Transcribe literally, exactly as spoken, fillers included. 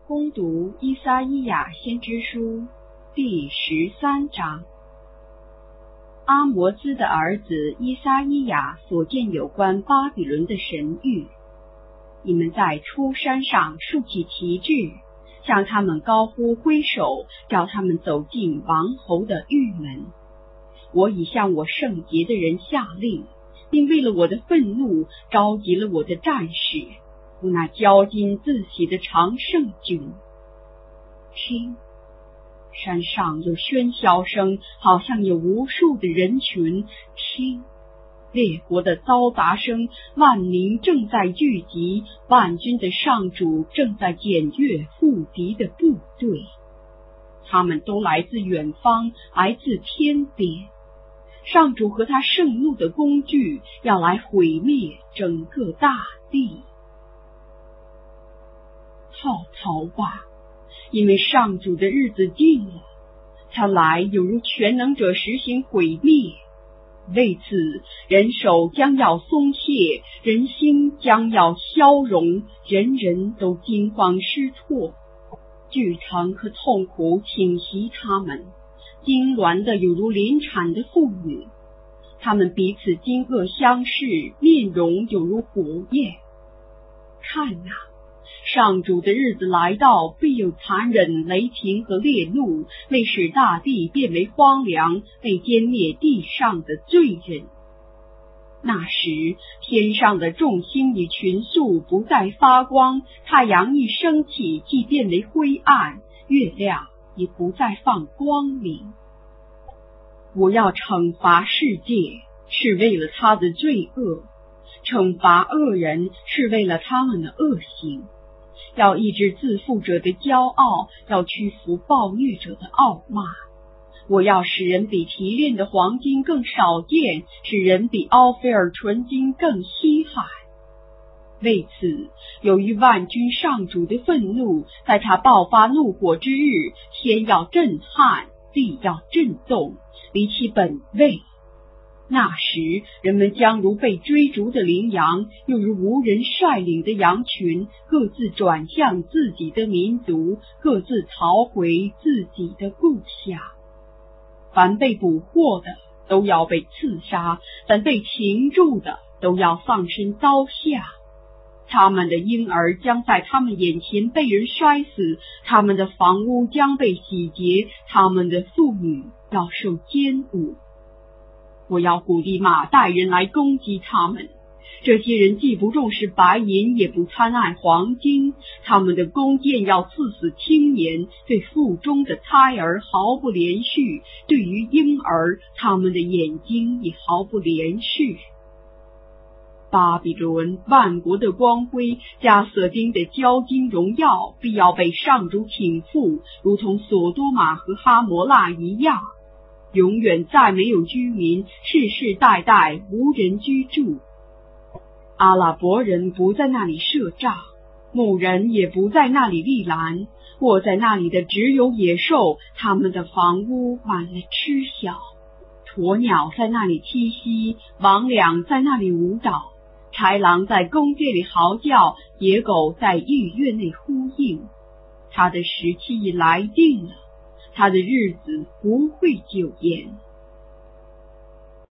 攻读依撒意亚先知书第十三章。阿摩兹的儿子依撒意亚所见有关巴比伦的神谕。你们在出山上竖起旗帜，向他们高呼挥手，叫他们走进王侯的狱门。我已向我圣洁的人下令，并为了我的愤怒召集了我的战士，我那骄矜自喜的常胜军。听，山上有喧嚣声，好像有无数的人群。听，列国的嘈杂声，万民正在聚集，万军的上主正在检阅复敌的部队。他们都来自远方，来自天边。上主和他盛怒的工具要来毁灭整个大地。号啕吧，因为上主的日子近了，他来有如全能者实行毁灭。为此，人手将要松懈，人心将要消融，人人都惊慌失措，剧疼和痛苦侵袭他们，痉挛的有如临产的妇女。他们彼此惊愕相视，面容有如火焰。看哪，上主的日子来到，必有残忍、雷霆和烈怒，为使大地变为荒凉，为歼灭地上的罪人。那时，天上的众星与群宿不再发光，太阳一升起即变为灰暗，月亮也不再放光明。我要惩罚世界，是为了他的罪恶；惩罚恶人，是为了他们的恶行。要抑制自负者的骄傲，要屈服暴虐者的傲慢。我要使人比提炼的黄金更少见，使人比奥菲尔纯金更稀罕。为此，由于万军上主的愤怒，在他爆发怒火之日，天要震撼，地要震动，离其本位。那时，人们将如被追逐的羚羊，又如无人率领的羊群，各自转向自己的民族，各自逃回自己的故乡。凡被捕获的都要被刺杀，凡被擒住的都要放身刀下。他们的婴儿将在他们眼前被人摔死，他们的房屋将被洗劫，他们的妇女要受奸污。我要鼓励马代人来攻击他们，这些人既不重视白银，也不贪爱黄金，他们的弓箭要刺死青年，对腹中的胎儿毫不怜恤，对于婴儿，他们的眼睛也毫不怜恤。巴比伦万国的光辉，加瑟丁的骄矜荣耀，必要被上主倾覆，如同索多玛和哈摩拉一样。永远再没有居民，世世代代无人居住。阿拉伯人不在那里设帐，牧人也不在那里立栏，卧在那里的只有野兽，他们的房屋满了吃小。鸵鸟在那里栖息，魍魉在那里舞蹈，豺狼在宫殿里嚎叫，野狗在御院内呼应。他的时期已来定了，他的日子不会久延。